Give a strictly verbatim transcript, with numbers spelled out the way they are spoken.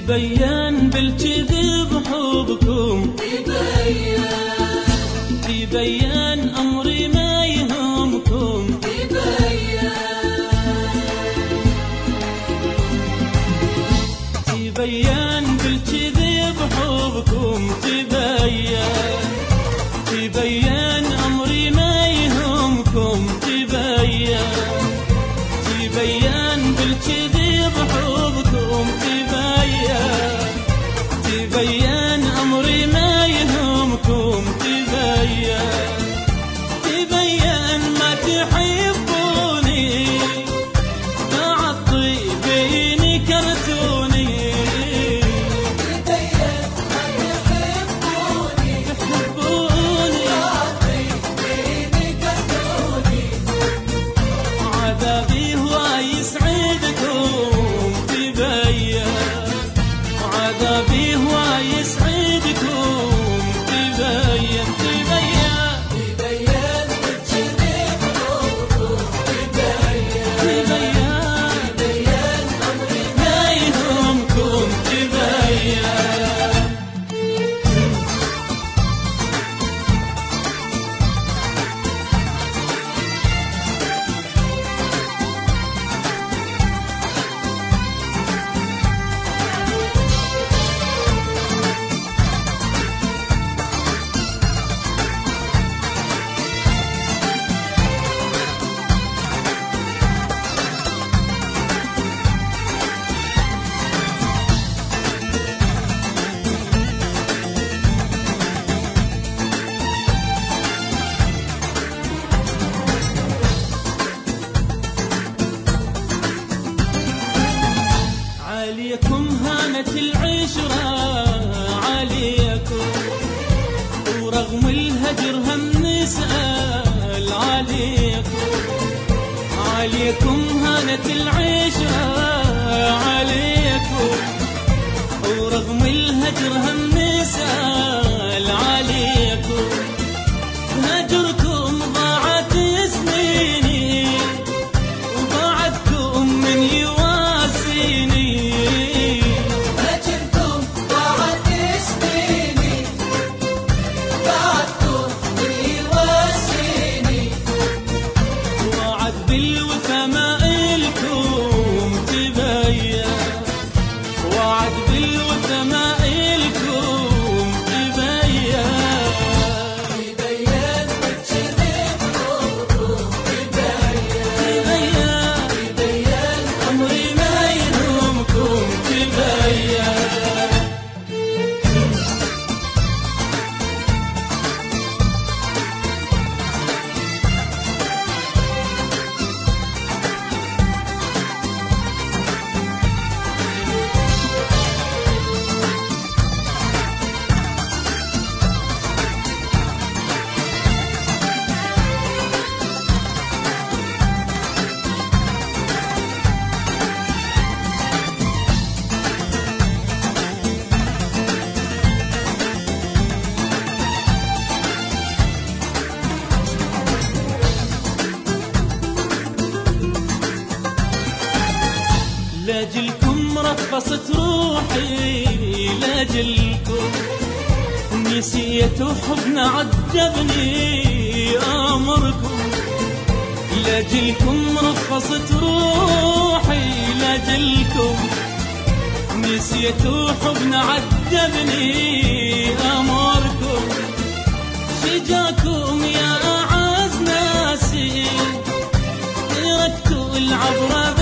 تبين بالكذب حبكم، تبين تبين أمري ما يهمكم، تبين تبين بالكذب حبكم، تبين تبين أمري ما يهمكم، تبين تبين بالكذب حبكم، تبين تبين أمري ما يهمكم، تبين تبين ما تحبوني بعد طيبين كرتوني، تبين ما تحبوني تحبوني طيبين كرتوني، عذابي هو يسعدكم، تبين عذابي هو يسعدكم، تبين تبين تبين بالكذب حبكم، تبين تبين تبين أمري ما يهمكم، تبين عليكم هانت العشرة، عليكم ورغم الهجر هم نسأل، عليكم عليكم هانت العشرة، عليكم ورغم الهجر هم نسأل، عليكم هجركم ضاعت سنيني وبعدكم من يواسيني، هجركم ضاعت سنيني بعدكم من يواسيني، وعد بالوفا ما إلكم، تبين وعد بالوفا ما إلكم، تبين تبين بالكذب حبكم، تبين تبين تبين أمري ما يهمكم، تبين لاجلكم رقصت روحي، لاجلكم نسيت حبنا عذبني أمركم، لاجلكم رقصت روحي، لاجلكم نسيت حبنا عذبني أمركم، شجاكم يا أعز ناسي تركتوا العبرة